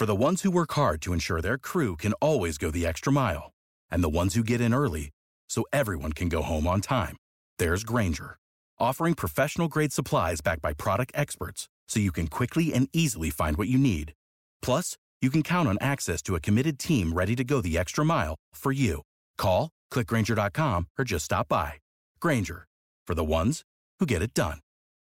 For the ones who work hard to ensure their crew can always go the extra mile, and the ones who get in early so everyone can go home on time, there's Grainger, offering professional-grade supplies backed by product experts so you can quickly and easily find what you need. Plus, you can count on access to a committed team ready to go the extra mile for you. Call, click Grainger.com, or just stop by. Grainger, for the ones who get it done.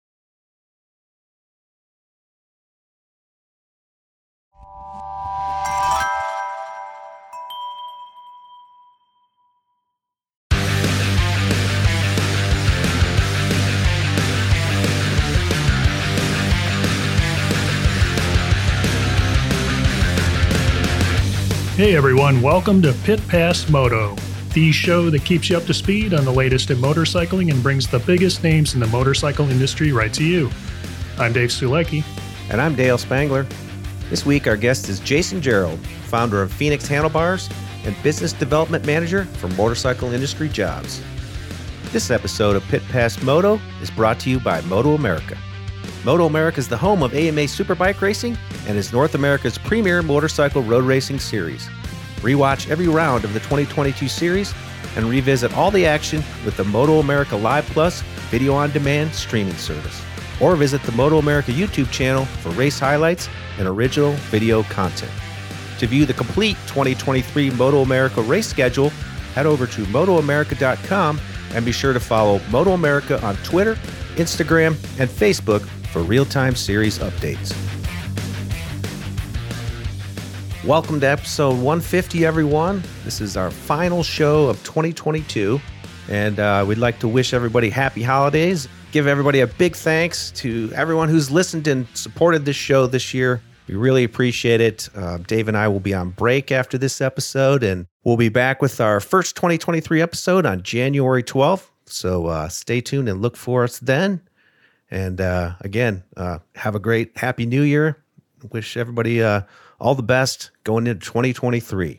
Hey everyone, welcome to Pit Pass Moto, the show that keeps you up to speed on the latest in motorcycling and brings the biggest names in the motorcycle industry right to you. I'm Dave Sulecki. And I'm Dale Spangler. This week our guest is Jason Gerald, founder of Phoenix Handlebars and business development manager for Motorcycle Industry Jobs. This episode of Pit Pass Moto is brought to you by Moto America. Moto America is the home of AMA Superbike Racing and is North America's premier motorcycle road racing series. Rewatch every round of the 2022 series and revisit all the action with the Moto America Live Plus video-on-demand streaming service. Or visit the Moto America YouTube channel for race highlights and original video content. To view the complete 2023 Moto America race schedule, head over to motoamerica.com and be sure to follow Moto America on Twitter, Instagram, and Facebook for real-time series updates. Welcome to episode 150, everyone. This is our final show of 2022, and we'd like to wish everybody happy holidays. Give everybody a big thanks to everyone who's listened and supported this show this year. We really appreciate it. Dave and I will be on break after this episode, and we'll be back with our first 2023 episode on January 12th. So stay tuned and look for us then. And again, have a great Happy New Year. Wish everybody all the best going into 2023.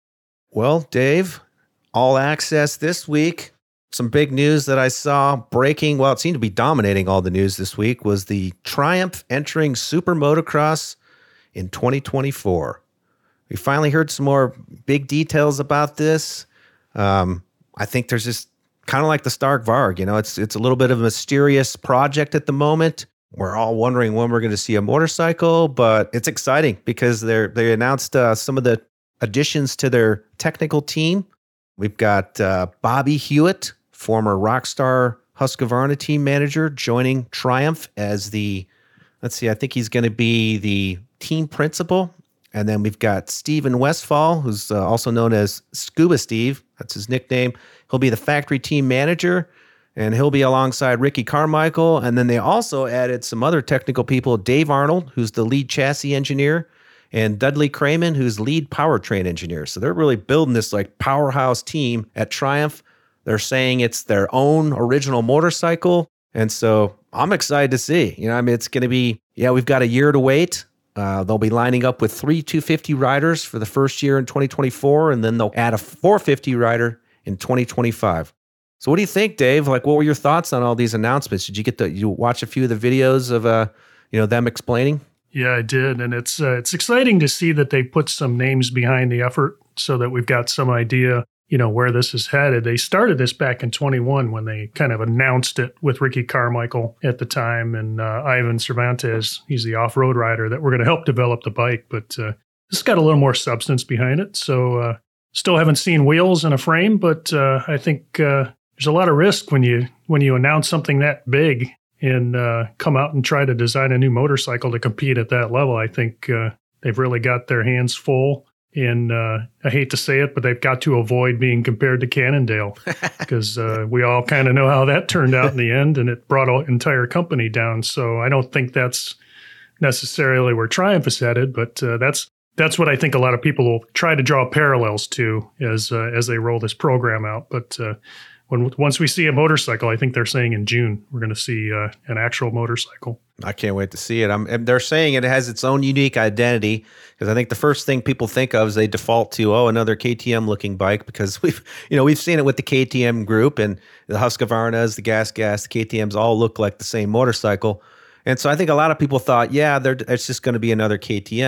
Well, Dave, All Access this week. Some big news that I saw breaking, well, it seemed to be dominating all the news this week, was the Triumph entering Super Motocross in 2024. We finally heard some more big details about this. I think there's just kind of like the Stark Varg, you know, it's a little bit of a mysterious project at the moment. We're all wondering when we're going to see a motorcycle, but it's exciting because they announced some of the additions to their technical team. We've got Bobby Hewitt, former Rockstar Husqvarna team manager, joining Triumph as I think he's going to be the team principal. And then we've got Steven Westfall, who's also known as Scuba Steve. That's his nickname. He'll be the factory team manager, and he'll be alongside Ricky Carmichael. And then they also added some other technical people, Dave Arnold, who's the lead chassis engineer, and Dudley Crayman, who's lead powertrain engineer. So they're really building this like powerhouse team at Triumph. They're saying it's their own original motorcycle. And so I'm excited to see. You know, I mean, it's going to be, we've got a year to wait. They'll be lining up with 3 250 riders for the first year in 2024, and then they'll add a 450 rider in 2025. So what do you think, Dave? Like, what were your thoughts on all these announcements? Did you watch a few of the videos of them explaining? Yeah, I did, and it's exciting to see that they put some names behind the effort so that we've got some idea, where this is headed. They started this back in 21 when they kind of announced it with Ricky Carmichael at the time and Ivan Cervantes. He's the off-road rider that we're going to help develop the bike, but this has got a little more substance behind it. So still haven't seen wheels in a frame, but I think there's a lot of risk when you announce something that big and come out and try to design a new motorcycle to compete at that level. I think they've really got their hands full. And I hate to say it, but they've got to avoid being compared to Cannondale because we all kind of know how that turned out in the end, and it brought an entire company down. So I don't think that's necessarily where Triumph is headed, but that's what I think a lot of people will try to draw parallels to as they roll this program out. But once we see a motorcycle, I think they're saying in June, we're going to see an actual motorcycle. I can't wait to see it. They're saying it has its own unique identity because I think the first thing people think of is they default to, another KTM looking bike, because we've seen it with the KTM group and the Husqvarnas, the Gas, the KTMs all look like the same motorcycle. And so I think a lot of people thought, it's just going to be another KTM.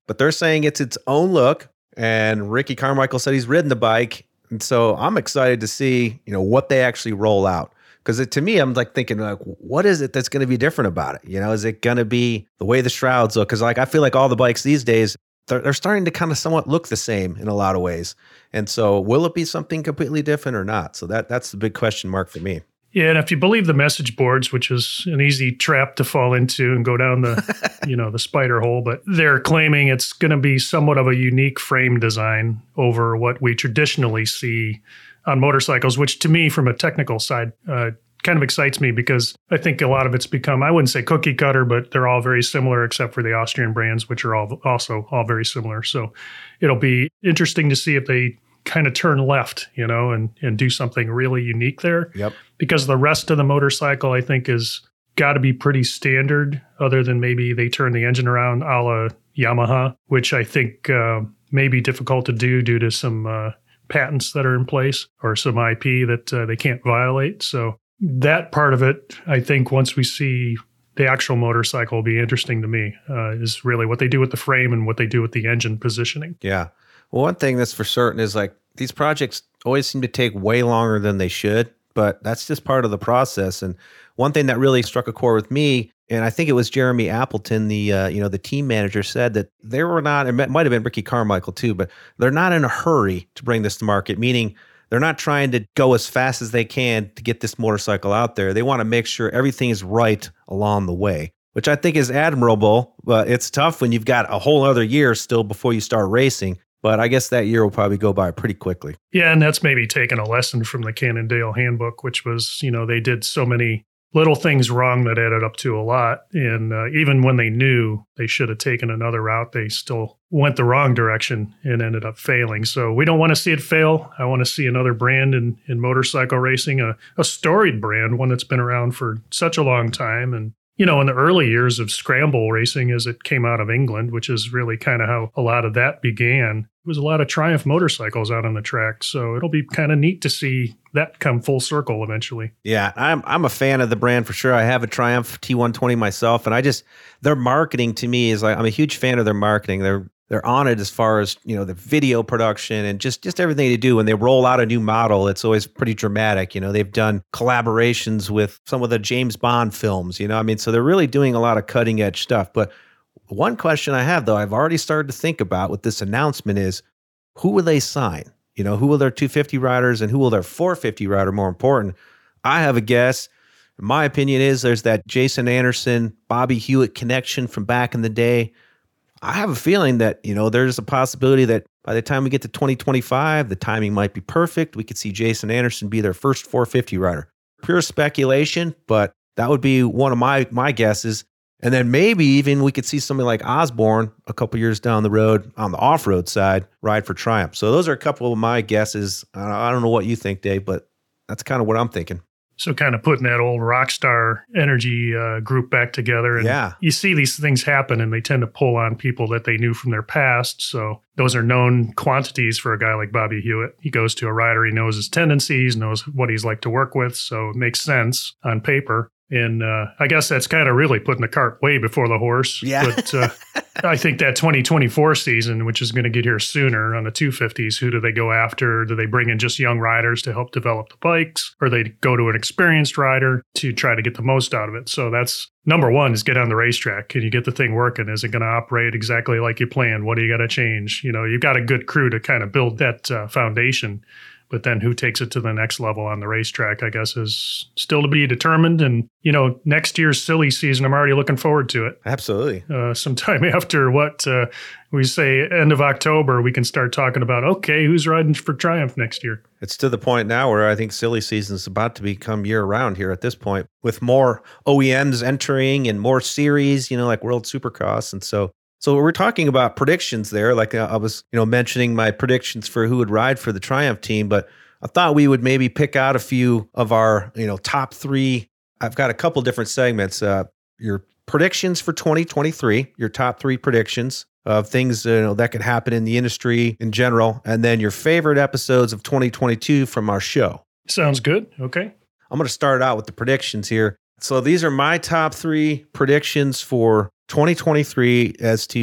but they're saying it's its own look. And Ricky Carmichael said he's ridden the bike. And so I'm excited to see, what they actually roll out. Because to me, I'm like thinking, like, what is it that's going to be different about it? Is it going to be the way the shrouds look? Because I feel like all the bikes these days, they're starting to kind of somewhat look the same in a lot of ways. And so will it be something completely different or not? So that's the big question mark for me. Yeah, and if you believe the message boards, which is an easy trap to fall into and go down the, the spider hole, but they're claiming it's going to be somewhat of a unique frame design over what we traditionally see on motorcycles, which to me, from a technical side, kind of excites me because I think a lot of it's become, I wouldn't say cookie cutter, but they're all very similar except for the Austrian brands, which are also all very similar. So it'll be interesting to see if they kind of turn left, and do something really unique there. Yep. Because the rest of the motorcycle, I think, is got to be pretty standard, other than maybe they turn the engine around a la Yamaha, which I think may be difficult to do due to some patents that are in place or some IP that they can't violate. So that part of it, I think, once we see the actual motorcycle, will be interesting to me, is really what they do with the frame and what they do with the engine positioning. Yeah. Well, one thing that's for certain is like these projects always seem to take way longer than they should, but that's just part of the process. And one thing that really struck a chord with me, and I think it was Jeremy Appleton, the team manager, said that they were not, it might have been Ricky Carmichael too, but they're not in a hurry to bring this to market, meaning they're not trying to go as fast as they can to get this motorcycle out there. They want to make sure everything is right along the way, which I think is admirable, but it's tough when you've got a whole other year still before you start racing. But I guess that year will probably go by pretty quickly. Yeah, and that's maybe taking a lesson from the Cannondale handbook, which was, they did so many little things wrong that added up to a lot. And even when they knew they should have taken another route, they still went the wrong direction and ended up failing. So we don't want to see it fail. I want to see another brand in motorcycle racing, a storied brand, one that's been around for such a long time. And in the early years of scramble racing, as it came out of England, which is really kind of how a lot of that began, it was a lot of Triumph motorcycles out on the track. So it'll be kind of neat to see that come full circle eventually. Yeah, I'm a fan of the brand for sure. I have a Triumph T120 myself, and their marketing to me is like, I'm a huge fan of their marketing. They're on it as far as, the video production and just everything they do. When they roll out a new model, it's always pretty dramatic. They've done collaborations with some of the James Bond films, so they're really doing a lot of cutting edge stuff. But one question I have, though, I've already started to think about with this announcement is, who will they sign? Who will their 250 riders and who will their 450 rider, more important? I have a guess. My opinion is there's that Jason Anderson, Bobby Hewitt connection from back in the day. I have a feeling that, there's a possibility that by the time we get to 2025, the timing might be perfect. We could see Jason Anderson be their first 450 rider. Pure speculation, but that would be one of my guesses. And then maybe even we could see somebody like Osborne a couple years down the road on the off-road side ride for Triumph. So those are a couple of my guesses. I don't know what you think, Dave, but that's kind of what I'm thinking. So kind of putting that old rock star energy group back together. And yeah. You see these things happen and they tend to pull on people that they knew from their past. So those are known quantities for a guy like Bobby Hewitt. He goes to a rider, he knows his tendencies, knows what he's like to work with. So it makes sense on paper. And I guess that's kind of really putting the cart way before the horse. Yeah. But I think that 2024 season, which is going to get here sooner on the 250s, who do they go after? Do they bring in just young riders to help develop the bikes? Or they go to an experienced rider to try to get the most out of it? So that's number one, is get on the racetrack. Can you get the thing working? Is it going to operate exactly like you planned? What do you got to change? You've got a good crew to kind of build that foundation. But then who takes it to the next level on the racetrack, I guess, is still to be determined. And, next year's silly season, I'm already looking forward to it. Absolutely. Sometime after we say end of October, we can start talking about, okay, who's riding for Triumph next year? It's to the point now where I think silly season is about to become year round here at this point, with more OEMs entering and more series, like World Supercross. And so we're talking about predictions there. Like I was, mentioning my predictions for who would ride for the Triumph team, but I thought we would maybe pick out a few of our, top three. I've got a couple different segments. Your predictions for 2023, your top three predictions of things that could happen in the industry in general, and then your favorite episodes of 2022 from our show. Sounds good. Okay. I'm going to start out with the predictions here. So these are my top three predictions for 2023 as to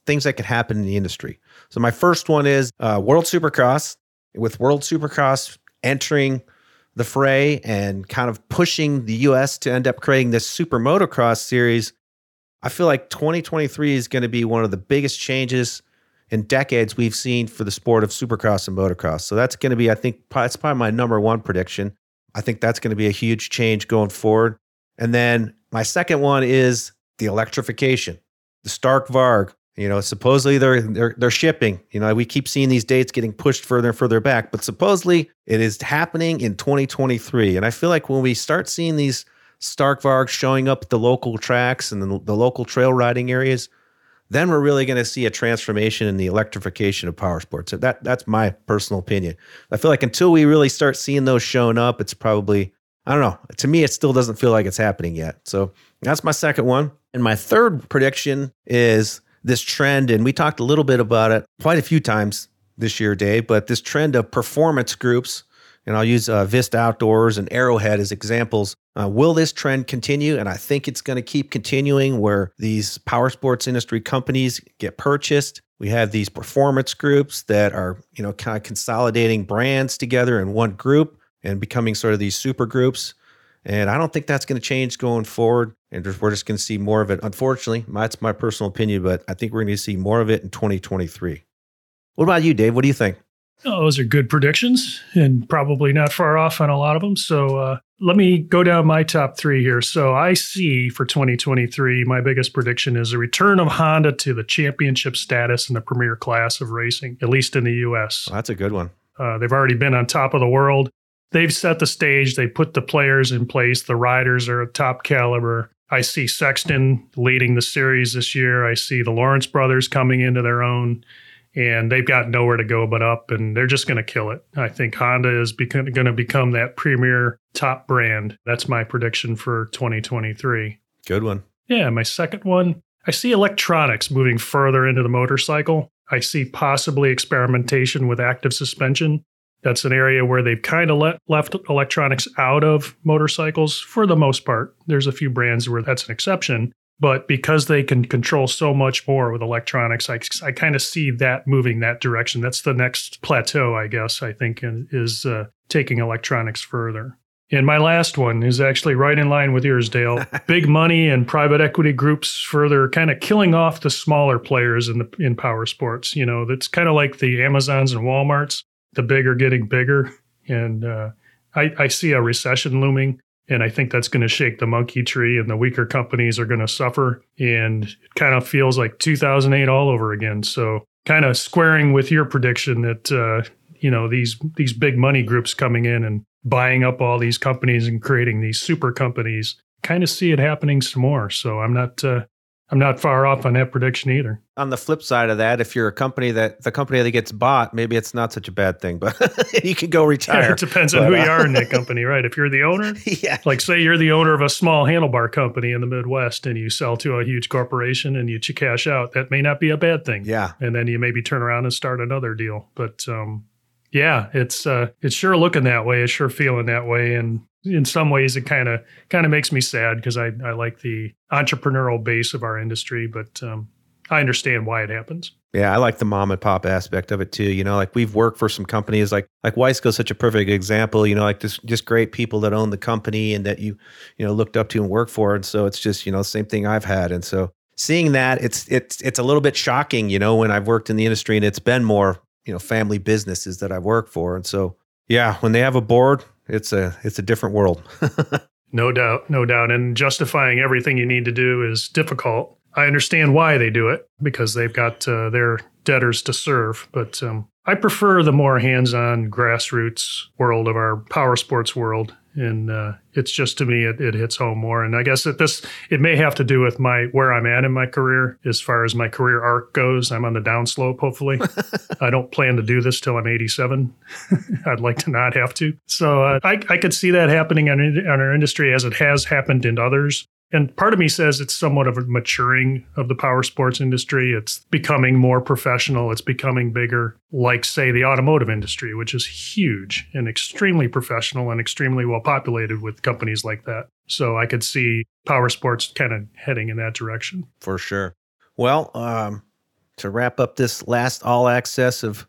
things that could happen in the industry. So my first one is World Supercross. With World Supercross entering the fray and kind of pushing the U.S. to end up creating this Super Motocross series, I feel like 2023 is going to be one of the biggest changes in decades we've seen for the sport of Supercross and motocross. So that's going to be, I think, that's probably my number one prediction. I think that's going to be a huge change going forward. And then my second one is the electrification, the Stark Varg. Supposedly they're shipping. We keep seeing these dates getting pushed further and further back, but supposedly it is happening in 2023. And I feel like when we start seeing these Stark Vargs showing up at the local tracks and the local trail riding areas, then we're really going to see a transformation in the electrification of power sports. So that's my personal opinion. I feel like until we really start seeing those showing up, it's probably, I don't know. To me, it still doesn't feel like it's happening yet. So that's my second one. And my third prediction is this trend, and we talked a little bit about it quite a few times this year, Dave, but this trend of performance groups, and I'll use Vista Outdoors and Arrowhead as examples. Will this trend continue? And I think it's going to keep continuing where these power sports industry companies get purchased. We have these performance groups that are, kind of consolidating brands together in one group and becoming sort of these super groups. And I don't think that's going to change going forward. And we're just going to see more of it. Unfortunately, that's my personal opinion, but I think we're going to see more of it in 2023. What about you, Dave? What do you think? Oh, those are good predictions and probably not far off on a lot of them. So let me go down my top three here. So I see for 2023, my biggest prediction is a return of Honda to the championship status in the premier class of racing, at least in the U.S. Well, that's a good one. They've already been on top of the world. They've set the stage. They put the players in place. The riders are at top caliber. I see Sexton leading the series this year. I see the Lawrence brothers coming into their own, and they've got nowhere to go but up, and they're just going to kill it. I think Honda is going to become that premier top brand. That's my prediction for 2023. Good one. Yeah, my second one, I see electronics moving further into the motorcycle. I see possibly experimentation with active suspension. That's an area where they've kind of left electronics out of motorcycles for the most part. There's a few brands where that's an exception. But because they can control so much more with electronics, I kind of see that moving that direction. That's the next plateau, I guess, I think, is taking electronics further. And my last one is actually right in line with yours, Dale. Big money and private equity groups further kind of killing off the smaller players in power sports. That's kind of like the Amazons and Walmarts. The big are getting bigger. And I see a recession looming. And I think that's going to shake the monkey tree, and the weaker companies are going to suffer. And it kind of feels like 2008 all over again. So kind of squaring with your prediction that, these big money groups coming in and buying up all these companies and creating these super companies, kind of see it happening some more. So I'm not far off on that prediction either. On the flip side of that, if you're the company that gets bought, maybe it's not such a bad thing, but you can go retire. Yeah, it depends on who you are in that company, right? If you're the owner, yeah. Like say you're the owner of a small handlebar company in the Midwest and you sell to a huge corporation and you cash out, that may not be a bad thing. Yeah. And then you maybe turn around and start another deal. But yeah, it's sure looking that way. It's sure feeling that way. And in some ways, it kind of makes me sad because I like the entrepreneurial base of our industry, but I understand why it happens. Yeah, I like the mom and pop aspect of it too. Like we've worked for some companies like Wiseco is such a perfect example. Like just great people that own the company and that you looked up to and worked for, and so it's just the same thing I've had, and so seeing that it's a little bit shocking. When I've worked in the industry and it's been more family businesses that I've worked for, and so yeah, when they have a board. It's a different world. No doubt. And justifying everything you need to do is difficult. I understand why they do it because they've got their debtors to serve. But I prefer the more hands-on grassroots world of our power sports world. And it's just, to me, it hits home more. And I guess it may have to do with where I'm at in my career as far as my career arc goes. I'm on the downslope, hopefully. I don't plan to do this till I'm 87. I'd like to not have to. So I could see that happening on our industry as it has happened in others. And part of me says it's somewhat of a maturing of the power sports industry. It's becoming more professional. It's becoming bigger, like, say, the automotive industry, which is huge and extremely professional and extremely well populated with companies like that. So I could see power sports kind of heading in that direction. For sure. Well, to wrap up this last All Access of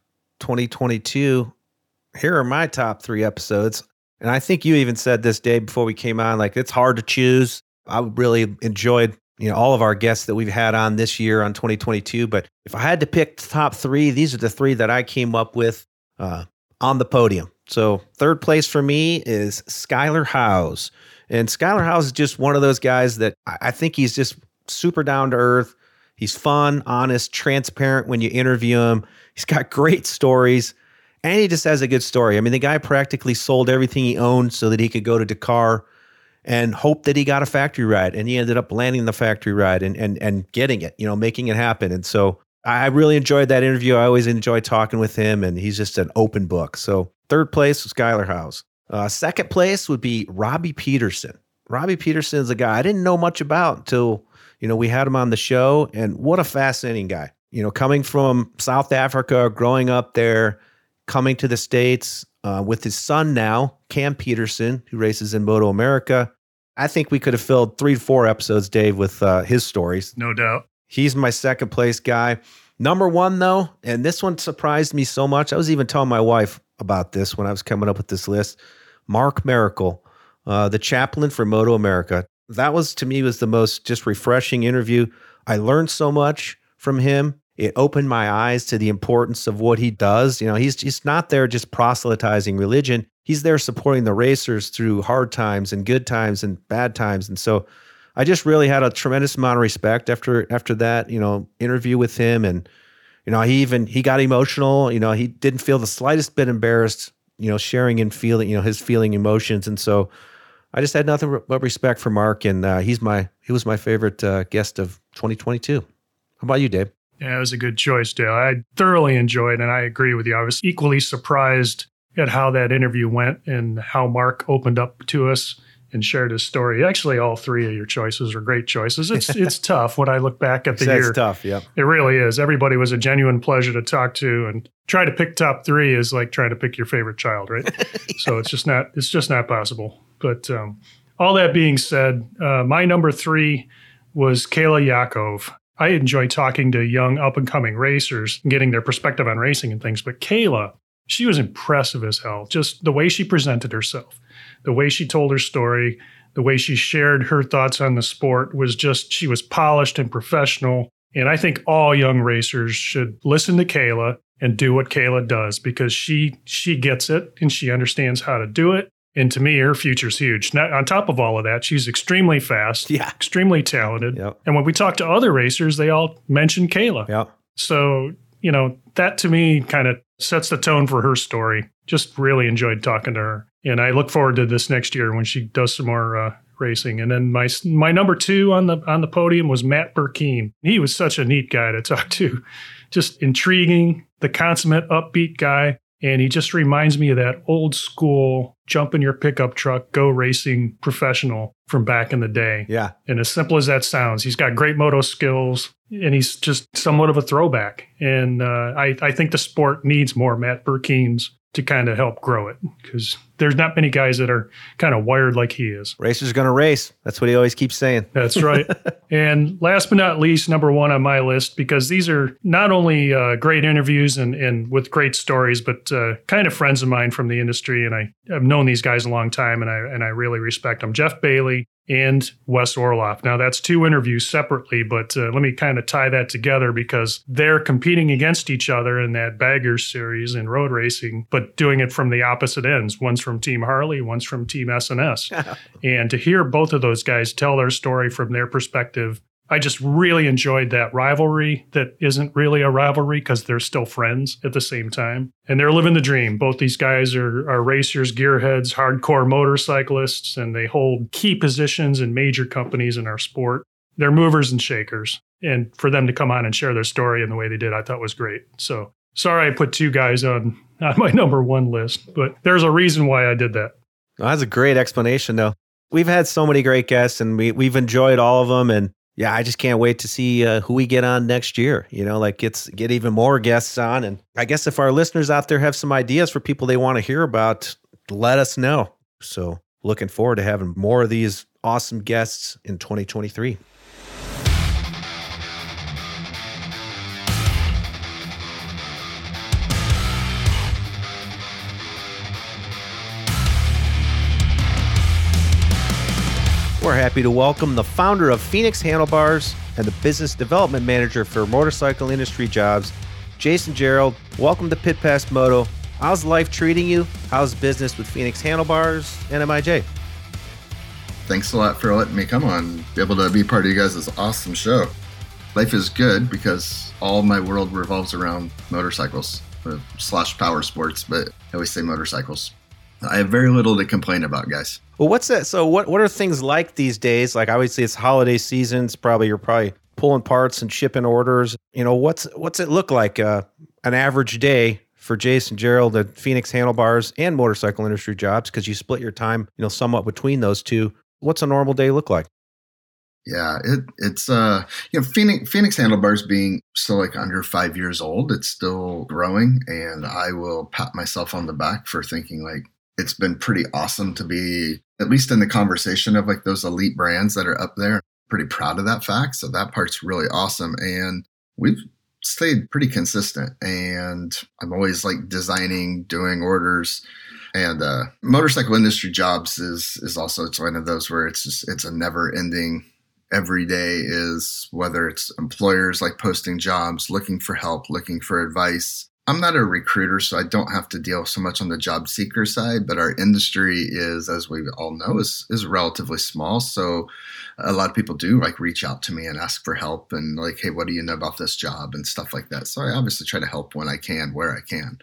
2022, here are my top 3 episodes. And I think you even said this, Dave, before we came on, like it's hard to choose. I really enjoyed, all of our guests that we've had on this year on 2022. But if I had to pick the top 3, these are the 3 that I came up with on the podium. So 3rd place for me is Skyler Howes. And Skyler Howes is just one of those guys that I think he's just super down to earth. He's fun, honest, transparent when you interview him. He's got great stories, and he just has a good story. I mean, the guy practically sold everything he owned so that he could go to Dakar and hope that he got a factory ride. And he ended up landing the factory ride and getting it, making it happen. And so I really enjoyed that interview. I always enjoy talking with him, and he's just an open book. So 3rd place was Skyler Howes. 2nd place would be Robbie Peterson. Robbie Peterson is a guy I didn't know much about until we had him on the show, and what a fascinating guy. Coming from South Africa, growing up there, coming to the States with his son now, Cam Peterson, who races in Moto America. I think we could have filled 3 to 4 episodes, Dave, with his stories. No doubt. He's my 2nd place guy. Number 1, though, and this one surprised me so much. I was even telling my wife about this when I was coming up with this list. Mark Miracle, the chaplain for Moto America. That was, to me, was the most just refreshing interview. I learned so much from him. It opened my eyes to the importance of what he does. He's just not there just proselytizing religion. He's there supporting the racers through hard times and good times and bad times. And so I just really had a tremendous amount of respect after that, interview with him. And, he got emotional. He didn't feel the slightest bit embarrassed, sharing and feeling, his feeling emotions. And so I just had nothing but respect for Mark, and he was my favorite guest of 2022. How about you, Dave? Yeah, it was a good choice, Dale. I thoroughly enjoyed, and I agree with you. I was equally surprised at how that interview went and how Mark opened up to us and shared his story. Actually, all 3 of your choices are great choices. It's tough when I look back at the year. It's tough, yeah. It really is. Everybody was a genuine pleasure to talk to, and try to pick top 3 is like trying to pick your favorite child, right? Yeah. So it's just not possible. But all that being said, my number 3 was Kayla Yakov. I enjoy talking to young up-and-coming racers and getting their perspective on racing and things. But Kayla, she was impressive as hell. Just the way she presented herself, the way she told her story, the way she shared her thoughts on the sport was just, she was polished and professional. And I think all young racers should listen to Kayla and do what Kayla does, because she gets it and she understands how to do it. And to me, her future's huge. Now, on top of all of that, she's extremely fast, extremely talented. Yep. And when we talk to other racers, they all mention Kayla. Yep. So, that to me kind of sets the tone for her story. Just really enjoyed talking to her. And I look forward to this next year when she does some more racing. And then my number 2 on the podium was Matt Burkeen. He was such a neat guy to talk to. Just intriguing, the consummate upbeat guy. And he just reminds me of that old school jump in your pickup truck, go racing professional from back in the day. Yeah. And as simple as that sounds, he's got great moto skills, and he's just somewhat of a throwback. And I think the sport needs more Matt Burkeens to kind of help grow it, because there's not many guys that are kind of wired like he is. Racers going to race. That's what he always keeps saying. That's right. And last but not least, number 1 on my list, because these are not only great interviews and with great stories, but kind of friends of mine from the industry. And I've known these guys a long time, and I really respect them. Jeff Bailey and Wes Orloff. Now, that's 2 interviews separately, but let me kind of tie that together, because they're competing against each other in that Baggers series in road racing, but doing it from the opposite ends. One's from Team Harley, one's from Team SNS. And to hear both of those guys tell their story from their perspective, I just really enjoyed that rivalry that isn't really a rivalry, because they're still friends at the same time. And they're living the dream. Both these guys are racers, gearheads, hardcore motorcyclists, and they hold key positions in major companies in our sport. They're movers and shakers. And for them to come on and share their story in the way they did, I thought was great. So sorry I put 2 guys on my number 1 list, but there's a reason why I did that. Well, that's a great explanation, though. We've had so many great guests, and we've enjoyed all of them. And yeah, I just can't wait to see who we get on next year. Get even more guests on. And I guess if our listeners out there have some ideas for people they want to hear about, let us know. So looking forward to having more of these awesome guests in 2023. We're happy to welcome the founder of Phoenix Handlebars and the business development manager for motorcycle industry jobs, Jason Gerald. Welcome to Pit Pass Moto. How's life treating you? How's business with Phoenix Handlebars and MIJ? Thanks a lot for letting me come on, be able to be part of you guys' awesome show. Life is good because all my world revolves around motorcycles / power sports, but I always say motorcycles. I have very little to complain about, guys. Well, what's that? So what are things like these days? Like obviously it's holiday season. You're probably pulling parts and shipping orders. You know, what's it look like an average day for Jason Gerald at Phoenix Handlebars and motorcycle industry jobs? Because you split your time, somewhat between those two. What's a normal day look like? Yeah, it's Phoenix Handlebars being still like under 5 years old, it's still growing, and I will pat myself on the back for thinking like it's been pretty awesome to be at least in the conversation of like those elite brands that are up there. Pretty proud of that fact. So that part's really awesome, and we've stayed pretty consistent. And I'm always like designing, doing orders. And motorcycle industry jobs is also, it's one of those where it's a never ending. Every day is, whether it's employers like posting jobs, looking for help, looking for advice. I'm not a recruiter, so I don't have to deal so much on the job seeker side, but our industry is, as we all know, is relatively small. So a lot of people do like reach out to me and ask for help and like, hey, what do you know about this job and stuff like that. So I obviously try to help when I can, where I can.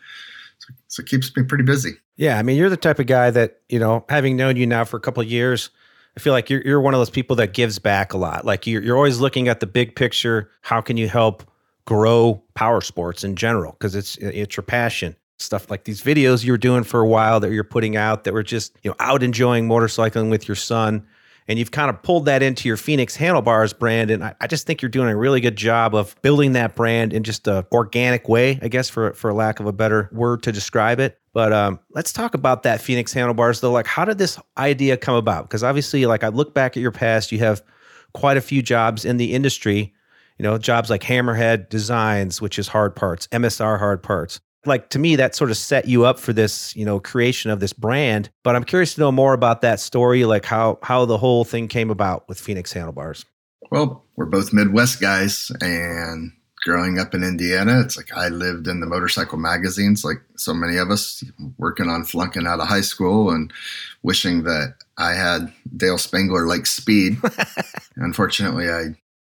So it keeps me pretty busy. Yeah. I mean, you're the type of guy that, having known you now for a couple of years, I feel like you're one of those people that gives back a lot. Like you're always looking at the big picture. How can you help grow power sports in general? Because it's your passion. Stuff like these videos you were doing for a while that you're putting out that were just out enjoying motorcycling with your son. And you've kind of pulled that into your Phoenix Handlebars brand. And I just think you're doing a really good job of building that brand in just a organic way, I guess, for lack of a better word to describe it. But let's talk about that Phoenix Handlebars, though. Like, how did this idea come about? Because obviously, like I look back at your past, you have quite a few jobs in the industry, jobs like Hammerhead Designs, which is hard parts, MSR hard parts. Like, to me, that sort of set you up for this, creation of this brand. But I'm curious to know more about that story, like how the whole thing came about with Phoenix Handlebars. Well, we're both Midwest guys, and growing up in Indiana, it's like I lived in the motorcycle magazines, like so many of us, working on flunking out of high school and wishing that I had Dale Spangler-like speed. Unfortunately, I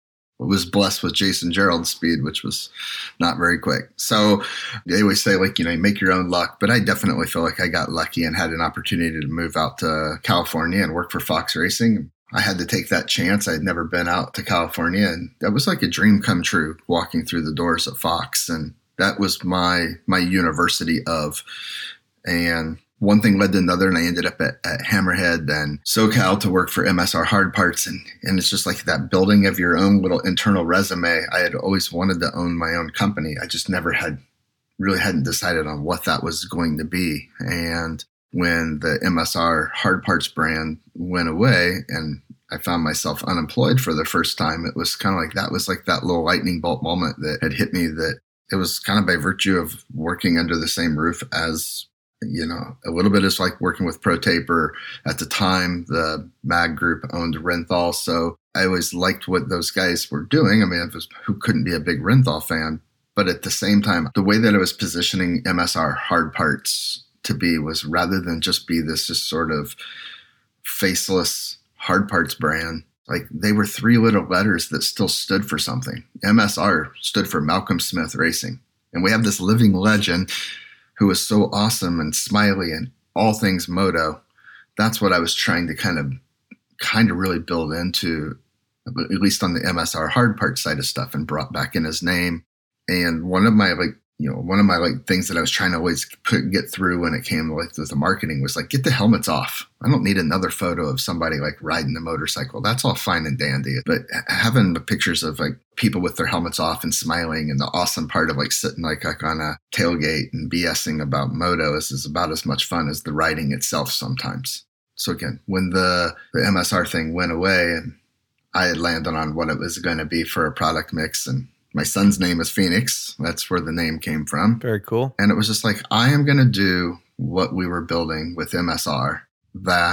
was blessed with Jason Gerald's speed, which was not very quick. So they always say, like, you make your own luck. But I definitely feel like I got lucky and had an opportunity to move out to California and work for Fox Racing. I had to take that chance. I had never been out to California, and that was like a dream come true, walking through the doors of Fox. And that was my university of. And one thing led to another, and I ended up at Hammerhead and SoCal to work for MSR Hard Parts. And it's just like that building of your own little internal resume. I had always wanted to own my own company. I just never hadn't decided on what that was going to be. And when the MSR Hard Parts brand went away and I found myself unemployed for the first time, it was kind of like that was like that little lightning bolt moment that had hit me, that it was kind of by virtue of working under the same roof as a little bit is like working with Pro Taper. At the time, the Mag Group owned Renthal. So I always liked what those guys were doing. I mean, who couldn't be a big Renthal fan? But at the same time, the way that I was positioning MSR Hard Parts to be was, rather than just be this just sort of faceless hard parts brand, like they were three little letters that still stood for something. MSR stood for Malcolm Smith Racing. And we have this living legend who was so awesome and smiley and all things moto. That's what I was trying to kind of really build into, at least on the MSR hard part side of stuff, and brought back in his name. And one of my things that I was trying to always get through when it came with the marketing was like, get the helmets off. I don't need another photo of somebody like riding a motorcycle. That's all fine and dandy. But having the pictures of like people with their helmets off and smiling, and the awesome part of like sitting like on a tailgate and BSing about moto is about as much fun as the riding itself sometimes. So again, when the MSR thing went away and I had landed on what it was going to be for a product mix, and my son's name is Phoenix. That's where the name came from. Very cool. And it was just like, I am going to do what we were building with MSR. That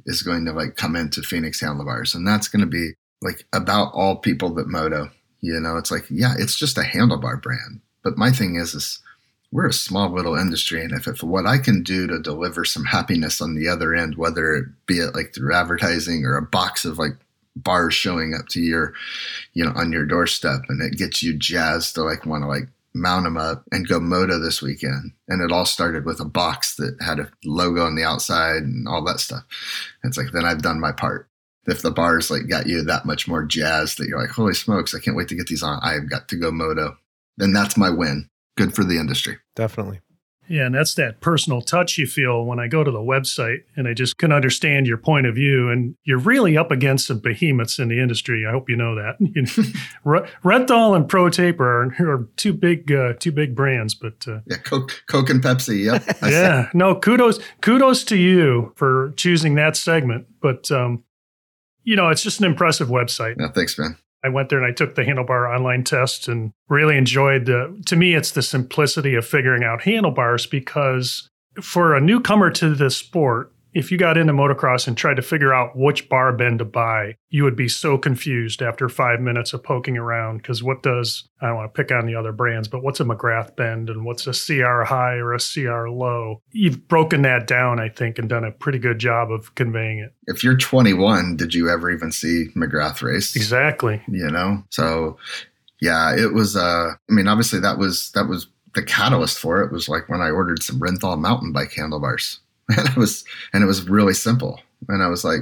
is going to like come into Phoenix handlebars. And that's going to be like about all people that moto, it's like, yeah, it's just a handlebar brand. But my thing is we're a small little industry. And if what I can do to deliver some happiness on the other end, whether it be it like through advertising or a box of like bars showing up to your, on your doorstep, and it gets you jazzed to like want to like mount them up and go moto this weekend. And it all started with a box that had a logo on the outside and all that stuff. It's like, then I've done my part. If the bars like got you that much more jazzed that you're like, holy smokes, I can't wait to get these on, I've got to go moto, then that's my win. Good for the industry. Definitely. Yeah, and that's that personal touch you feel when I go to the website and I just can understand your point of view. And you're really up against some behemoths in the industry. I hope you know that. Renthal and Pro Tape are two big brands. But yeah, Coke and Pepsi. Yep. Yeah, no, kudos to you for choosing that segment. But it's just an impressive website. Yeah, thanks, man. I went there and I took the handlebar online test and really enjoyed to me, it's the simplicity of figuring out handlebars, because for a newcomer to this sport, if you got into motocross and tried to figure out which bar bend to buy, you would be so confused after 5 minutes of poking around. Because I don't want to pick on the other brands, but what's a McGrath bend and what's a CR high or a CR low? You've broken that down, I think, and done a pretty good job of conveying it. If you're 21, did you ever even see McGrath race? Exactly. So yeah, it was, obviously that was the catalyst for it was like when I ordered some Renthal mountain bike handlebars. And it was really simple. And I was like,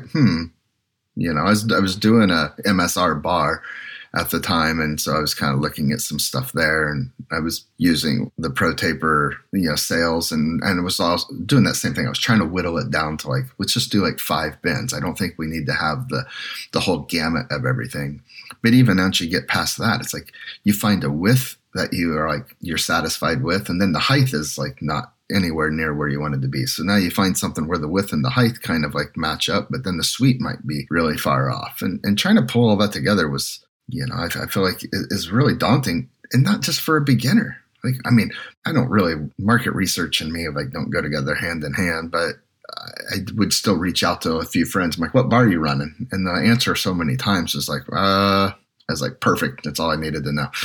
I was doing a MSR bar at the time. And so I was kind of looking at some stuff there, and I was using the Pro Taper, sales, and it was also doing that same thing. I was trying to whittle it down to like, let's just do like 5 bends. I don't think we need to have the whole gamut of everything. But even once you get past that, it's like you find a width that you're satisfied with. And then the height is like not anywhere near where you want it to be. So now you find something where the width and the height kind of like match up, but then the sweep might be really far off. And trying to pull all that together was, I feel like is really daunting, and not just for a beginner. Like, I don't really, market research and me like don't go together hand in hand, but I would still reach out to a few friends. I'm like, what bar are you running? And the answer so many times is like, I was like, perfect. That's all I needed to know.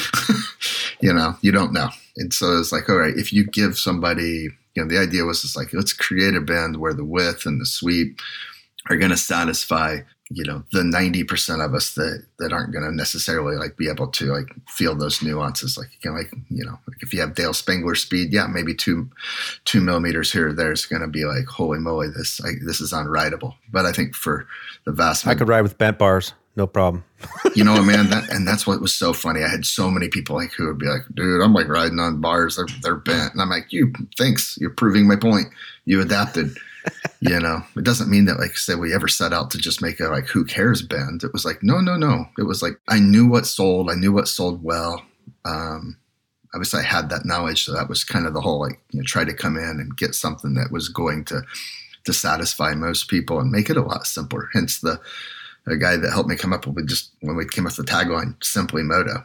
You don't know. And so it's like, all right, if you give somebody, the idea was just like, let's create a bend where the width and the sweep are going to satisfy, the 90% of us that aren't going to necessarily like be able to like feel those nuances. Like, like if you have Dale Spengler speed, yeah, maybe two millimeters here or there is going to be like, holy moly, this is unrideable. But I think for the vast, I could ride with bent bars. No problem. Man, that's what was so funny. I had so many people like who would be like, dude, I'm like riding on bars. They're bent. And I'm like, thanks. You're proving my point. You adapted. It doesn't mean that like, say we ever set out to just make a like, who cares bend. It was like, no. It was like, I knew what sold. I knew what sold well. Obviously I had that knowledge. So that was kind of the whole, like, try to come in and get something that was going to satisfy most people and make it a lot simpler. Hence the guy that helped me come up with just when we came up with the tagline, Simply Moto,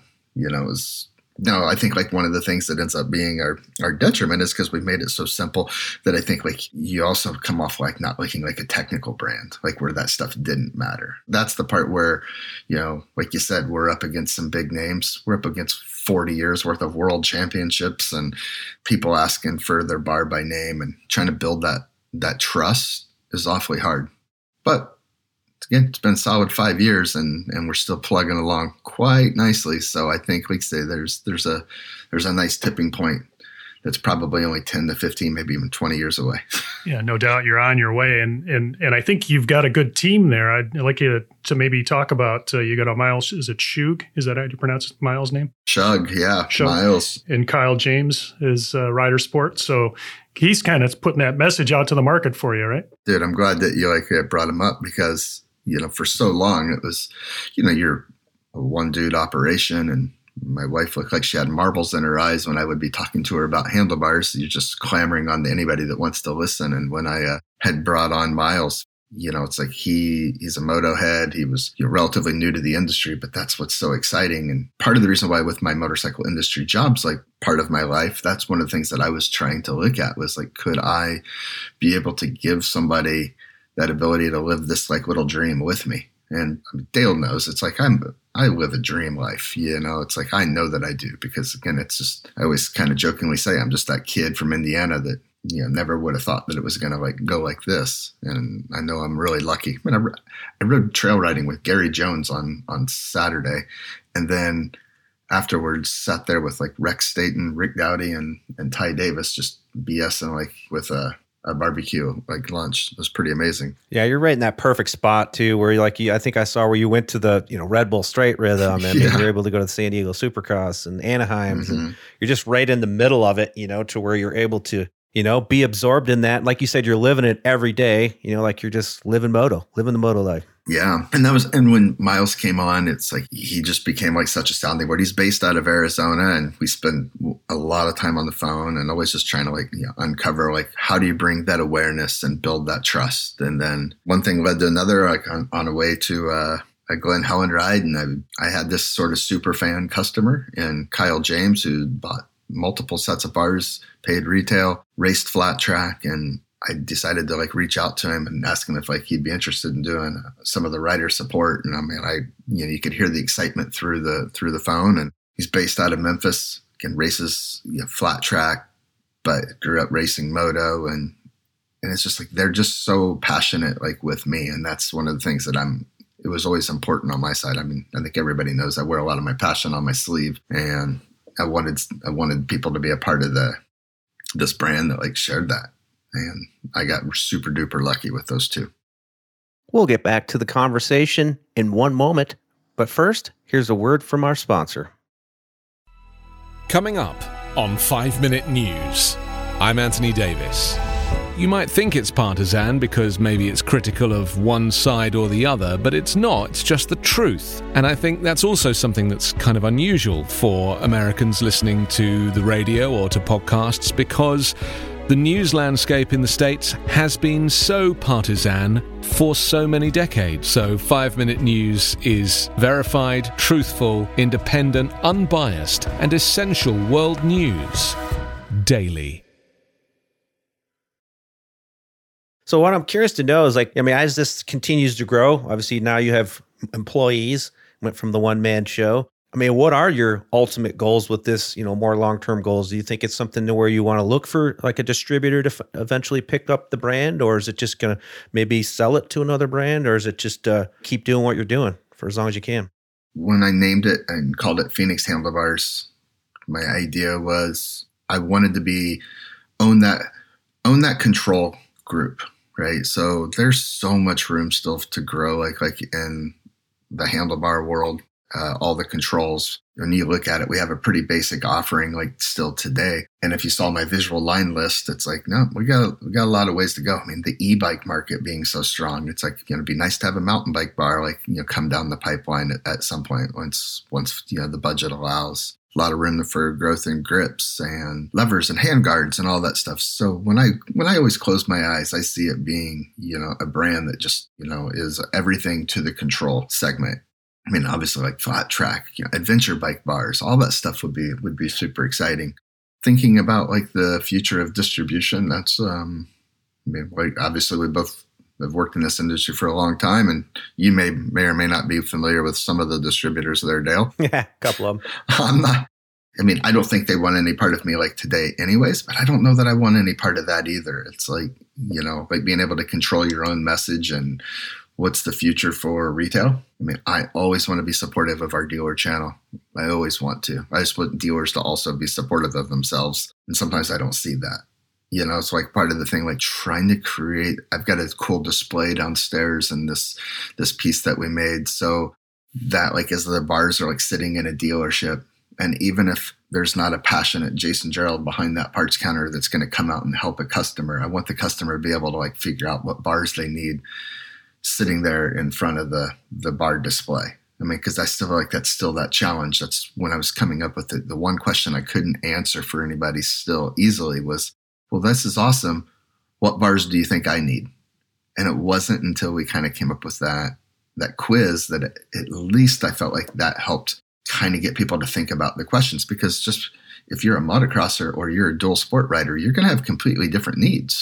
I think like one of the things that ends up being our detriment is because we've made it so simple that I think like you also come off like not looking like a technical brand, like where that stuff didn't matter. That's the part where, like you said, we're up against some big names. We're up against 40 years worth of world championships and people asking for their bar by name, and trying to build that trust is awfully hard. But again, it's been a solid 5 years, and we're still plugging along quite nicely. So I think, like say, there's a nice tipping point that's probably only 10 to 15, maybe even 20 years away. Yeah, no doubt you're on your way. And I think you've got a good team there. I'd like you to maybe talk about, you got a Miles, is it Shug? Is that how you pronounce Miles' name? Shug, yeah, Shug. Miles. And Kyle James is Rider Sport. So he's kind of putting that message out to the market for you, right? Dude, I'm glad that you brought him up, because for so long it was, you're a one dude operation, and my wife looked like she had marbles in her eyes when I would be talking to her about handlebars. You're just clamoring on to anybody that wants to listen. And when I had brought on Miles, it's like he's a moto head. He was relatively new to the industry, but that's what's so exciting. And part of the reason why with my motorcycle industry jobs, like part of my life, that's one of the things that I was trying to look at was like, could I be able to give somebody that ability to live this like little dream with me. And Dale knows it's like I live a dream life, you know. It's like I know that I do, because again, it's just, I always kind of jokingly say I'm just that kid from Indiana that, you know, never would have thought that it was going to like go like this. And I know I'm really lucky. I mean, I rode trail riding with Gary Jones on Saturday, and then afterwards sat there with like Rex Staten, Rick Dowdy, and Ty Davis just BSing like with a barbecue like lunch. It was pretty amazing. Yeah, you're right in that perfect spot too, where I think I saw where you went to the, you know, Red Bull Straight Rhythm, and you were able to go to the San Diego Supercross and Anaheim's, and you're just right in the middle of it, you know, to where you're able to, you know, be absorbed in that. Like you said, you're living it every day, you know, like you're just living the moto life. Yeah. And when Miles came on, it's like he just became like such a sounding board. He's based out of Arizona, and we spend a lot of time on the phone and always just trying to like, you know, uncover like, how do you bring that awareness and build that trust? And then one thing led to another, like on a way to a Glen Helen ride. And I had this sort of super fan customer in Kyle James, who bought multiple sets of bars, paid retail, raced flat track, and I decided to like reach out to him and ask him if like he'd be interested in doing some of the rider support. And I mean, you could hear the excitement through the phone. And he's based out of Memphis, can races, you know, flat track, but grew up racing moto, and it's just like they're just so passionate like with me, and that's one of the things that it was always important on my side. I mean, I think everybody knows I wear a lot of my passion on my sleeve, and I wanted people to be a part of this brand that like shared that. And I got super duper lucky with those two. We'll get back to the conversation in one moment. But first, here's a word from our sponsor. Coming up on 5 Minute News, I'm Anthony Davis. You might think it's partisan because maybe it's critical of one side or the other, but it's not. It's just the truth. And I think that's also something that's kind of unusual for Americans listening to the radio or to podcasts, because the news landscape in the States has been so partisan for so many decades. So 5 Minute News is verified, truthful, independent, unbiased, and essential world news daily. So what I'm curious to know is, like, I mean, as this continues to grow, obviously now you have employees, went from the one-man show. I mean, what are your ultimate goals with this, you know, more long-term goals? Do you think it's something to where you want to look for like a distributor to eventually pick up the brand, or is it just going to maybe sell it to another brand, or is it just keep doing what you're doing for as long as you can? When I named it and called it Phoenix Handlebars, my idea was I wanted to own that control group, right? So there's so much room still to grow, like in the handlebar world. All the controls, when you look at it, we have a pretty basic offering like still today. And if you saw my visual line list, it's like, no, we got a lot of ways to go. I mean, the e-bike market being so strong, it's like, you know, it'd be nice to have a mountain bike bar, like, you know, come down the pipeline at some point once, you know, the budget allows. A lot of room for growth in grips and levers and handguards and all that stuff. So when I always close my eyes, I see it being, you know, a brand that just, you know, is everything to the control segment. I mean, obviously, like flat track, you know, adventure bike bars, all that stuff would be super exciting. Thinking about like the future of distribution, that's, I mean, like obviously we both have worked in this industry for a long time, and you may or may not be familiar with some of the distributors there, Dale. Yeah, a couple of them. I mean, I don't think they want any part of me like today anyways, but I don't know that I want any part of that either. It's like, you know, like being able to control your own message and what's the future for retail? I mean, I always want to be supportive of our dealer channel. I always want to. I just want dealers to also be supportive of themselves. And sometimes I don't see that. You know, it's like part of the thing, like trying to create, I've got a cool display downstairs and this piece that we made. So that like as the bars are like sitting in a dealership, and even if there's not a passionate Jason Gerald behind that parts counter that's going to come out and help a customer, I want the customer to be able to like figure out what bars they need sitting there in front of the bar display. I mean, because I still feel like that's still that challenge. That's when I was coming up with it. The one question I couldn't answer for anybody still easily was, well, this is awesome. What bars do you think I need? And it wasn't until we kind of came up with that quiz that at least I felt like that helped kind of get people to think about the questions. Because just if you're a motocrosser or you're a dual sport rider, you're going to have completely different needs.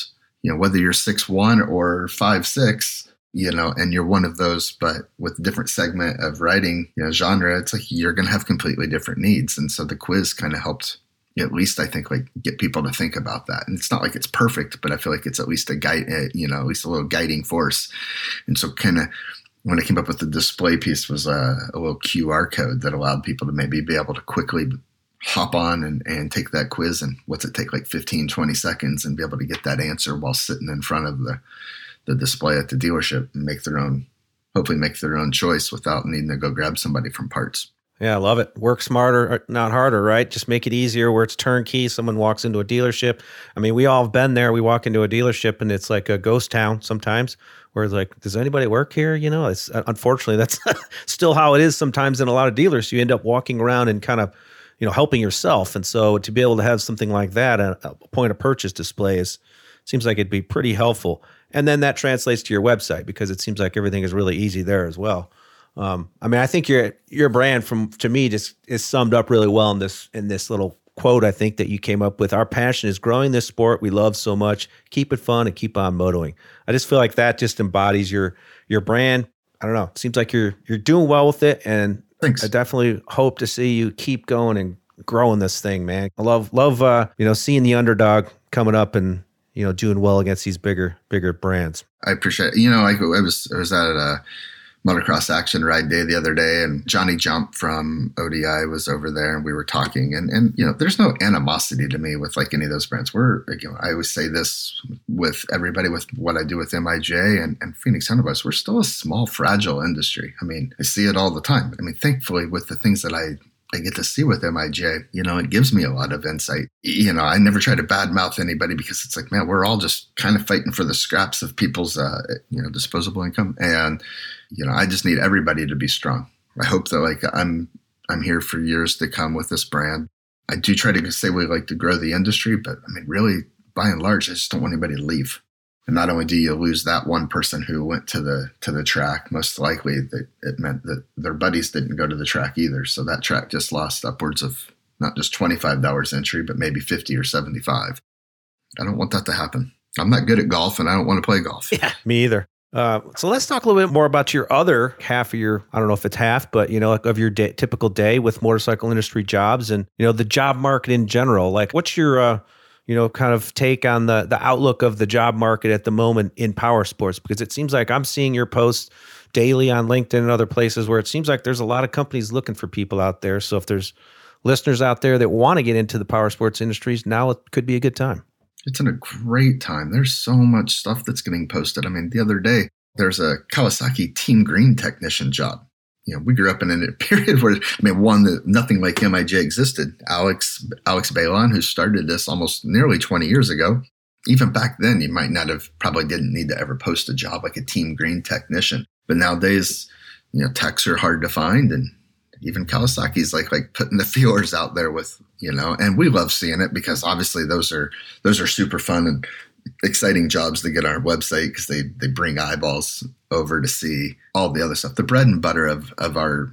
whether you're 6'1" or 5'6", and you're one of those, but with a different segment of writing, genre, it's like you're going to have completely different needs. And so the quiz kind of helped, at least I think, like get people to think about that. And it's not like it's perfect, but I feel like it's at least a guide, at least a little guiding force. And so kind of when I came up with the display piece was a little QR code that allowed people to maybe be able to quickly hop on and take that quiz. And what's it take, like 15, 20 seconds, and be able to get that answer while sitting in front of the display at the dealership and hopefully make their own choice without needing to go grab somebody from parts. Yeah, I love it. Work smarter, not harder, right? Just make it easier where it's turnkey. Someone walks into a dealership. I mean, we all have been there. We walk into a dealership and it's like a ghost town sometimes where it's like, does anybody work here? It's unfortunately, that's still how it is sometimes in a lot of dealers. You end up walking around and kind of, helping yourself. And so to be able to have something like that, a point of purchase display seems like it'd be pretty helpful. And then that translates to your website because it seems like everything is really easy there as well. I think your brand to me just is summed up really well in this little quote I think that you came up with. Our passion is growing this sport we love so much. Keep it fun and keep on motoing. I just feel like that just embodies your brand. I don't know. It seems like you're doing well with it, and thanks. I definitely hope to see you keep going and growing this thing, man. I love seeing the underdog coming up and doing well against these bigger brands. I appreciate it. I was at a motocross action ride day the other day, and Johnny Jump from ODI was over there, and we were talking, and there's no animosity to me with like any of those brands. I always say this with everybody with what I do with MIJ and Phoenix Handlebars, we're still a small, fragile industry. I mean, I see it all the time. I mean, thankfully with the things that I get to see with MIJ, it gives me a lot of insight. I never try to badmouth anybody because it's like, man, we're all just kind of fighting for the scraps of people's, disposable income. And, I just need everybody to be strong. I hope that like I'm here for years to come with this brand. I do try to say we like to grow the industry, but I mean, really, by and large, I just don't want anybody to leave. And not only do you lose that one person who went to the track, most likely that it meant that their buddies didn't go to the track either. So that track just lost upwards of not just $25 entry, but maybe 50 or 75. I don't want that to happen. I'm not good at golf and I don't want to play golf. Yeah, me either. So let's talk a little bit more about your other half of your, I don't know if it's half, but, of your typical day with motorcycle industry jobs and, the job market in general. Like what's your, kind of take on the outlook of the job market at the moment in power sports? Because it seems like I'm seeing your posts daily on LinkedIn and other places where it seems like there's a lot of companies looking for people out there. So if there's listeners out there that want to get into the power sports industries, now it could be a good time. It's in a great time. There's so much stuff that's getting posted. I mean, the other day, there's a Kawasaki Team Green technician job. We grew up in a period where, one, that nothing like MIJ existed. Alex Balon, who started this almost nearly 20 years ago, even back then, you might not have, probably didn't need to ever post a job like a Team Green technician. But nowadays, techs are hard to find, and even Kawasaki's like putting the feelers out there with, and we love seeing it because obviously those are super fun and exciting jobs to get on our website because they bring eyeballs over to see all the other stuff. The bread and butter of our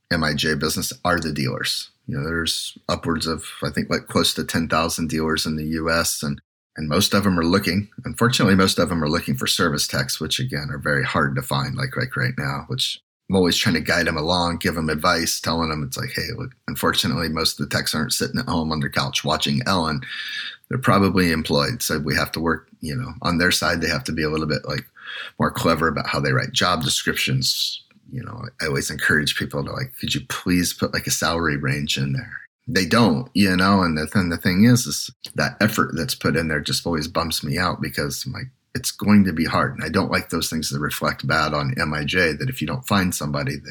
MIJ business are the dealers. There's upwards of, I think, like close to 10,000 dealers in the U.S. and most of them are looking, unfortunately, for service techs, which again are very hard to find like right now, which I'm always trying to guide them along, give them advice, telling them it's like, hey, look, unfortunately, most of the techs aren't sitting at home on their couch watching Ellen. They're probably employed. So we have to work, on their side, they have to be a little bit like more clever about how they write job descriptions. I always encourage people to like, could you please put like a salary range in there? They don't, and the thing is that effort that's put in there just always bumps me out because I'm like, it's going to be hard. And I don't like those things that reflect bad on MIJ, that if you don't find somebody that,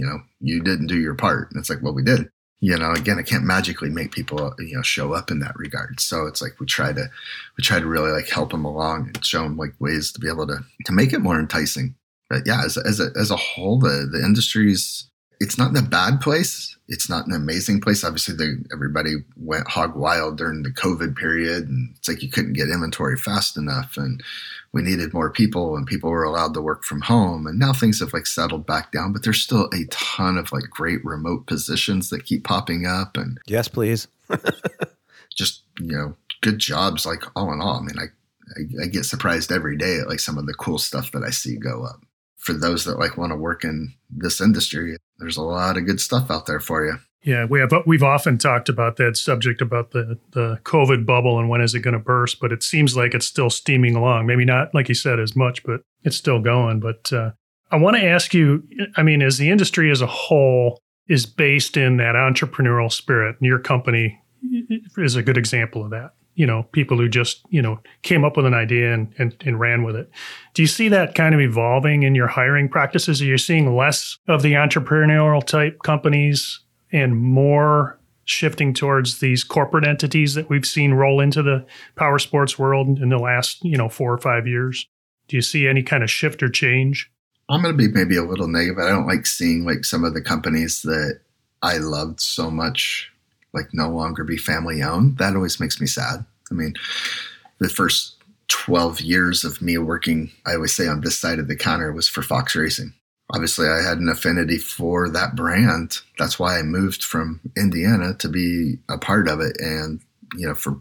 you didn't do your part. And it's like, well, we did. Again, I can't magically make people, show up in that regard. So it's like we try to really like help them along and show them like ways to be able to make it more enticing. But yeah, as a whole, the industry's, it's not in a bad place. It's not an amazing place. Obviously, everybody went hog wild during the COVID period, and it's like you couldn't get inventory fast enough, and we needed more people, and people were allowed to work from home. And now things have like settled back down, but there's still a ton of like great remote positions that keep popping up. And yes, please. just good jobs, like all in all. I mean, I get surprised every day at like some of the cool stuff that I see go up. For those that like want to work in this industry, there's a lot of good stuff out there for you. Yeah, we've often talked about that subject about the COVID bubble and when is it going to burst, but it seems like it's still steaming along. Maybe not, like you said, as much, but it's still going. But I want to ask you, I mean, as the industry as a whole is based in that entrepreneurial spirit, and your company is a good example of that. You know, people who just, you know, came up with an idea and ran with it. Do you see that kind of evolving in your hiring practices? Are you seeing less of the entrepreneurial type companies and more shifting towards these corporate entities that we've seen roll into the power sports world in the last, 4 or 5 years? Do you see any kind of shift or change? I'm going to be maybe a little negative. I don't like seeing like some of the companies that I loved so much like no longer be family owned. That always makes me sad. I mean, the first 12 years of me working, I always say on this side of the counter, was for Fox Racing. Obviously, I had an affinity for that brand. That's why I moved from Indiana to be a part of it. And, for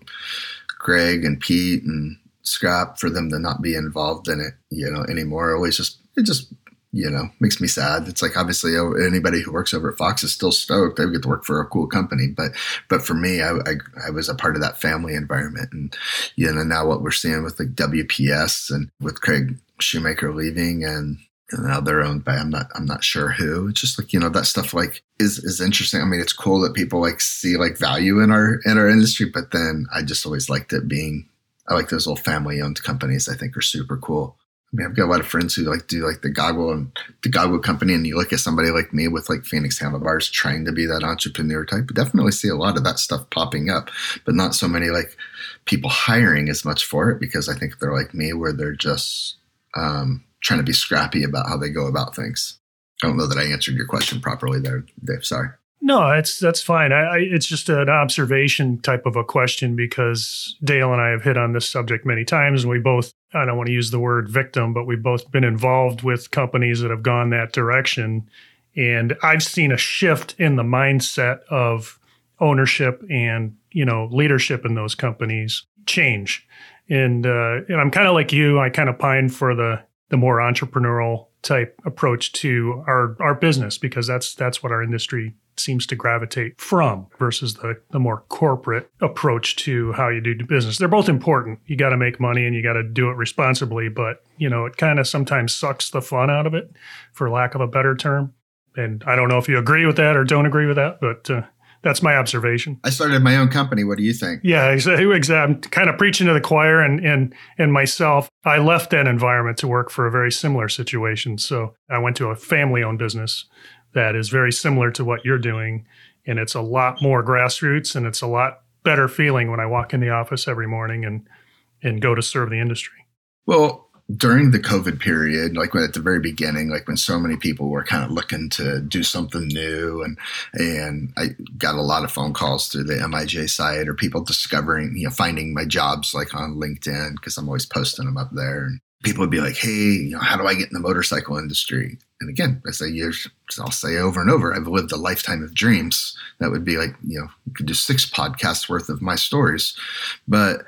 Greg and Pete and Scrap, for them to not be involved in it, anymore, it just makes me sad. It's like, obviously anybody who works over at Fox is still stoked. They get to work for a cool company. But for me, I was a part of that family environment. And, now what we're seeing with like WPS and with Craig Shoemaker leaving and now they're owned by, I'm not sure who. It's just like, that stuff like is interesting. I mean, it's cool that people like see like value in our industry, but then I just always liked it I like those old family owned companies. I think are super cool. I mean, I've got a lot of friends who like do like the goggle company, and you look at somebody like me with like Phoenix Handlebars trying to be that entrepreneur type. But definitely see a lot of that stuff popping up, but not so many like people hiring as much for it, because I think they're like me, where they're just trying to be scrappy about how they go about things. I don't know that I answered your question properly there, Dave. Sorry. No, that's fine. It's just an observation type of a question, because Dale and I have hit on this subject many times. And we both, I don't want to use the word victim, but we've both been involved with companies that have gone that direction. And I've seen a shift in the mindset of ownership and, leadership in those companies change. And I'm kind of like you. I kind of pine for the more entrepreneurial type approach to our business, because that's what our industry seems to gravitate from, versus the more corporate approach to how you do business. They're both important. You got to make money and you got to do it responsibly, but it kind of sometimes sucks the fun out of it, for lack of a better term. And I don't know if you agree with that or don't agree with that, but that's my observation. I started my own company. What do you think? Yeah, exactly. I'm kind of preaching to the choir, and myself. I left that environment to work for a very similar situation. So I went to a family-owned business that is very similar to what you're doing, and it's a lot more grassroots, and it's a lot better feeling when I walk in the office every morning and go to serve the industry. Well, during the COVID period, like when at the very beginning, like when so many people were kind of looking to do something new, and I got a lot of phone calls through the MIJ site, or people discovering, finding my jobs like on LinkedIn, because I'm always posting them up there. And people would be like, hey, how do I get in the motorcycle industry? And again, I'll say over and over, I've lived a lifetime of dreams. That would be like, you could do 6 podcasts worth of my stories. But,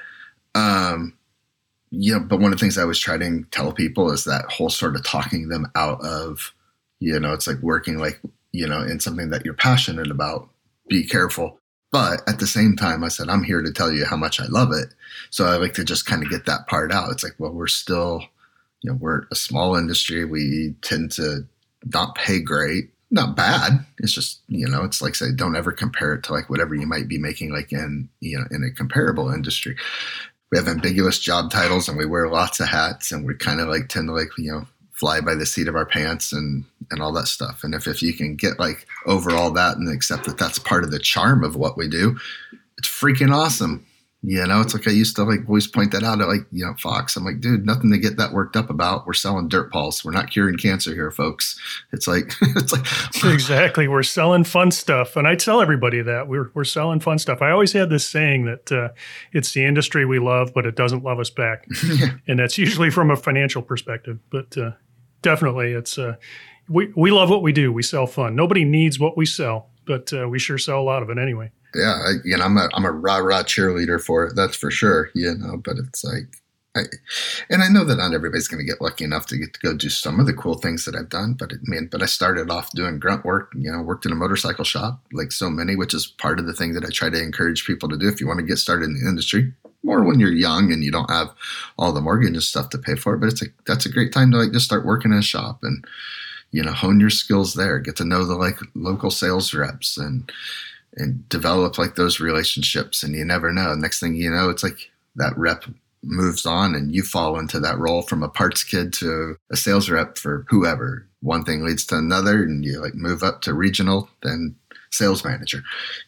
but one of the things I was trying to tell people is that whole sort of talking them out of, it's like working like, in something that you're passionate about. Be careful. But at the same time, I said, I'm here to tell you how much I love it. So I like to just kind of get that part out. It's like, well, we're still, we're a small industry. We tend to not pay great. Not bad. It's just, it's like, say, don't ever compare it to like whatever you might be making like in a comparable industry. We have ambiguous job titles and we wear lots of hats, and we kind of like tend to like, fly by the seat of our pants and all that stuff. And if you can get like over all that and accept that that's part of the charm of what we do, it's freaking awesome. It's like I used to like always point that out at like, Fox. I'm like, dude, nothing to get that worked up about. We're selling dirt balls. We're not curing cancer here, folks. It's like exactly. We're selling fun stuff. And I tell everybody that we're selling fun stuff. I always had this saying that it's the industry we love, but it doesn't love us back. Yeah. And that's usually from a financial perspective. But definitely it's we love what we do. We sell fun. Nobody needs what we sell, but we sure sell a lot of it anyway. Yeah, I'm a rah-rah cheerleader for it. That's for sure. But it's like, And I know that not everybody's going to get lucky enough to get to go do some of the cool things that I've done, but I started off doing grunt work, worked in a motorcycle shop like so many, which is part of the thing that I try to encourage people to do if you want to get started in the industry, more when you're young and you don't have all the mortgage and stuff to pay for it. But that's a great time to like just start working in a shop and, hone your skills there, get to know the like local sales reps and develop like those relationships. And you never know. Next thing you know, it's like that rep moves on and you fall into that role from a parts kid to a sales rep for whoever. One thing leads to another and you like move up to regional, then sales manager.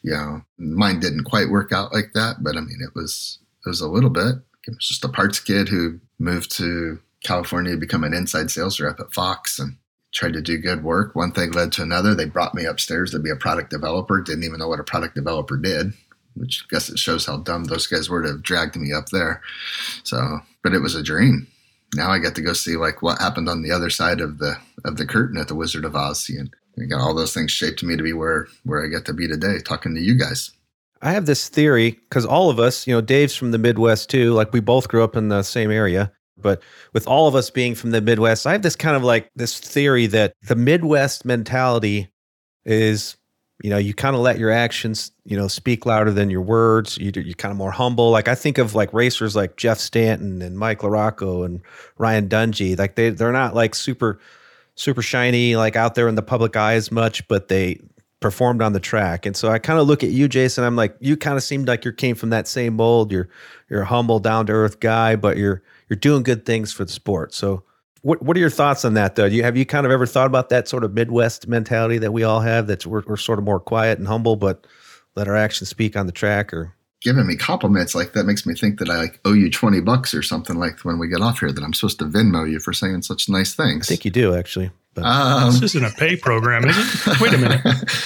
Mine didn't quite work out like that, but it was a little bit. It was just a parts kid who moved to California to become an inside sales rep at Fox and tried to do good work. One thing led to another. They brought me upstairs to be a product developer. Didn't even know what a product developer did, which I guess it shows how dumb those guys were to have dragged me up there. So, but it was a dream. Now I get to go see like what happened on the other side of the curtain at the Wizard of Oz. And I got all those things shaped me to be where I get to be today, talking to you guys. I have this theory because all of us, Dave's from the Midwest too. Like we both grew up in the same area. But with all of us being from the Midwest, I have this kind of like this theory that the Midwest mentality is, you kind of let your actions, speak louder than your words. You're kind of more humble. Like I think of like racers like Jeff Stanton and Mike LaRocco and Ryan Dungey. Like they're not like super shiny, like out there in the public eye as much, but they performed on the track. And so I kind of look at you, Jason. I'm like, you kind of seemed like you came from that same mold. You're a humble, down to earth guy, but you're doing good things for the sport. So what are your thoughts on that, though? Have you kind of ever thought about that sort of Midwest mentality that we all have, that we're sort of more quiet and humble, but let our actions speak on the track? Or giving me compliments like that makes me think that I like owe you $20 or something, like when we get off here, that I'm supposed to Venmo you for saying such nice things. I think you do, actually. But this isn't a pay program, is it? Wait a minute.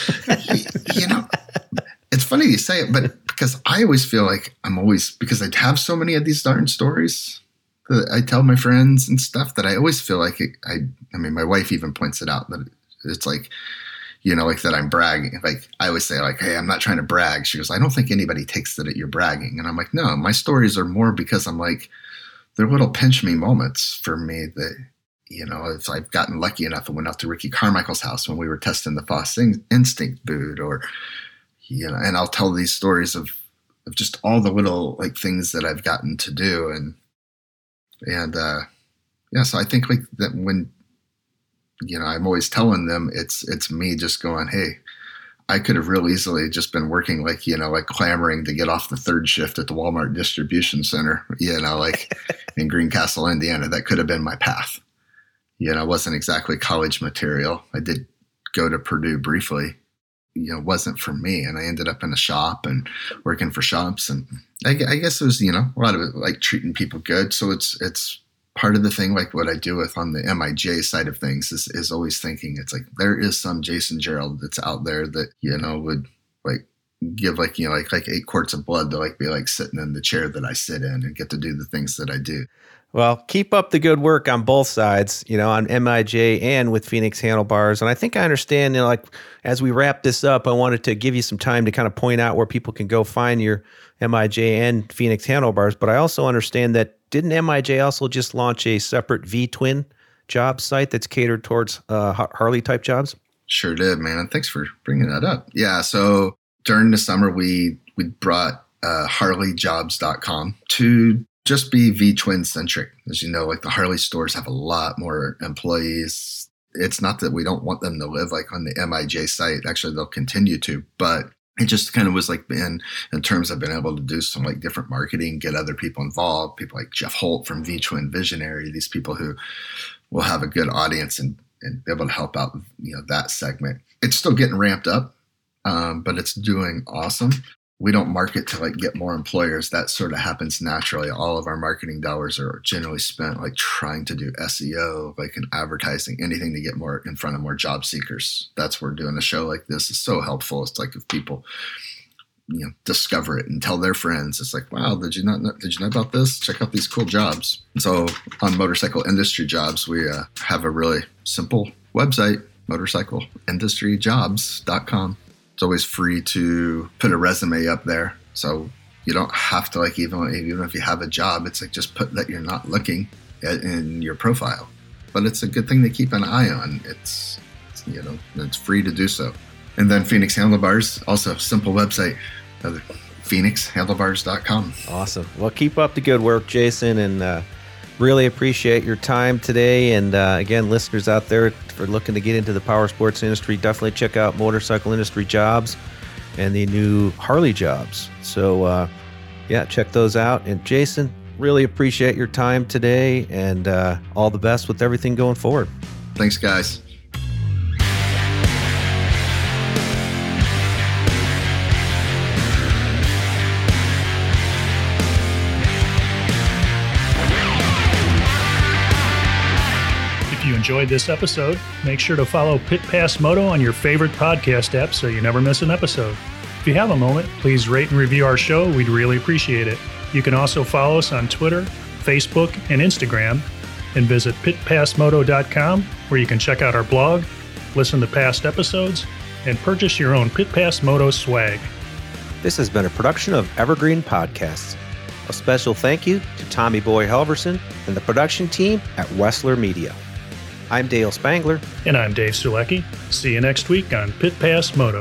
It's funny you say it, but because I always feel like because I have so many of these darn stories that I tell my friends and stuff, that I always feel like my wife even points it out, that it's like, like that I'm bragging. Like I always say like, hey, I'm not trying to brag. She goes, I don't think anybody takes it that you're bragging. And I'm like, no, my stories are more because I'm like, they're little pinch me moments for me that, if I've gotten lucky enough and went out to Ricky Carmichael's house when we were testing the Foss Instinct boot, or, and I'll tell these stories of just all the little like things that I've gotten to do. So I think like that when, I'm always telling them it's me just going, hey, I could have real easily just been working like, like clamoring to get off the third shift at the Walmart distribution center, like in Greencastle, Indiana. That could have been my path. It wasn't exactly college material. I did go to Purdue briefly. It wasn't for me. And I ended up in a shop and working for shops. And I guess it was, a lot of it like treating people good. So it's part of the thing, like what I do with on the MIJ side of things is always thinking it's like, there is some Jason Gerald that's out there that, would like give like, like 8 quarts of blood to like be like sitting in the chair that I sit in and get to do the things that I do. Well, keep up the good work on both sides, on MIJ and with Phoenix Handlebars. And I think I understand, like as we wrap this up, I wanted to give you some time to kind of point out where people can go find your MIJ and Phoenix Handlebars. But I also understand that didn't MIJ also just launch a separate V-Twin job site that's catered towards Harley type jobs? Sure did, man. And thanks for bringing that up. Yeah. So during the summer, we brought HarleyJobs.com to just be V-Twin centric. As you know, like the Harley stores have a lot more employees. It's not that we don't want them to live like on the MIJ site. Actually, they'll continue to, but it just kind of was like in terms of being able to do some like different marketing, get other people involved, people like Jeff Holt from V-Twin Visionary, these people who will have a good audience and be able to help out, that segment. It's still getting ramped up, but it's doing awesome. We don't market to like get more employers. That sort of happens naturally. All of our marketing dollars are generally spent like trying to do SEO, like in advertising, anything to get more in front of more job seekers. That's where doing a show like this is so helpful. It's like if people, discover it and tell their friends, it's like, wow, did you know about this? Check out these cool jobs. So on Motorcycle Industry Jobs, we have a really simple website, motorcycleindustryjobs.com. It's always free to put a resume up there. So, You don't have to, like, even if you have a job, it's like just put that you're not looking in your profile. But it's a good thing to keep an eye on. It's free to do so. And then Phoenix Handlebars, also simple website, phoenixhandlebars.com. Awesome. Well, keep up the good work, Jason, and really appreciate your time today. And again, listeners out there, if you're looking to get into the power sports industry, definitely check out Motorcycle Industry Jobs and the new Harley Jobs. So, check those out. And Jason, really appreciate your time today, and all the best with everything going forward. Thanks, guys. If you enjoyed this episode, make sure to follow Pit Pass Moto on your favorite podcast app so you never miss an episode. If you have a moment, please rate and review our show. We'd really appreciate it. You can also follow us on Twitter, Facebook, and Instagram, and visit pitpassmoto.com, where you can check out our blog, listen to past episodes, and purchase your own Pit Pass Moto swag. This has been a production of Evergreen Podcasts. A special thank you to Tommy Boy Helverson and the production team at Wessler Media. I'm Dale Spangler. And I'm Dave Sulecki. See you next week on Pit Pass Moto.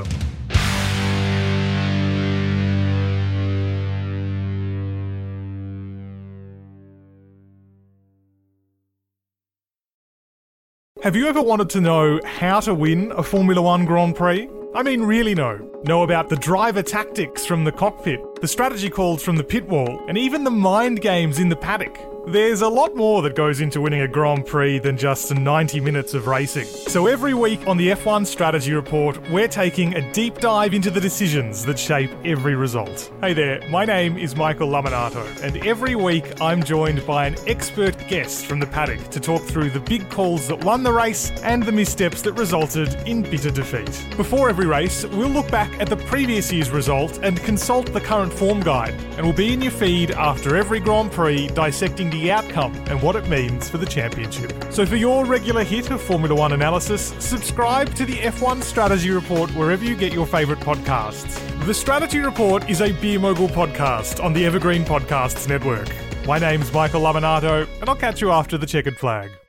Have you ever wanted to know how to win a Formula One Grand Prix? I mean, really know. Know about the driver tactics from the cockpit, the strategy calls from the pit wall, and even the mind games in the paddock. There's a lot more that goes into winning a Grand Prix than just 90 minutes of racing. So every week on the F1 Strategy Report, we're taking a deep dive into the decisions that shape every result. Hey there, my name is Michael Laminato, and every week I'm joined by an expert guest from the paddock to talk through the big calls that won the race and the missteps that resulted in bitter defeat. Before every race, we'll look back at the previous year's result and consult the current form guide, and we'll be in your feed after every Grand Prix dissecting the outcome and what it means for the championship. So for your regular hit of Formula One analysis, subscribe to the F1 Strategy Report wherever you get your favourite podcasts. The Strategy Report is a Beer Mogul podcast on the Evergreen Podcasts Network. My name's Michael Laminato, and I'll catch you after the checkered flag.